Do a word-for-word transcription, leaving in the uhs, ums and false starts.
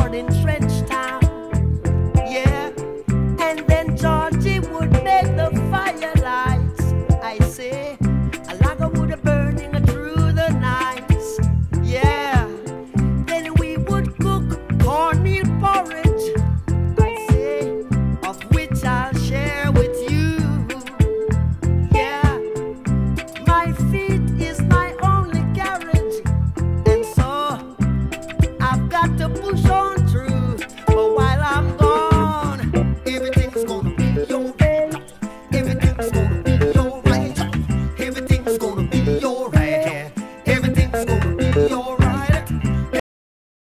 or in Trench Town. Yeah, and then Georgie would make the firelights. I say, a lager would burning through the nights. Yeah, then we would cook cornmeal porridge. I say, of which I'll share with you. Yeah, my feet is my only carriage, and so I've got to push on through. But while I'm gone, everything's gonna be alright. Everything's gonna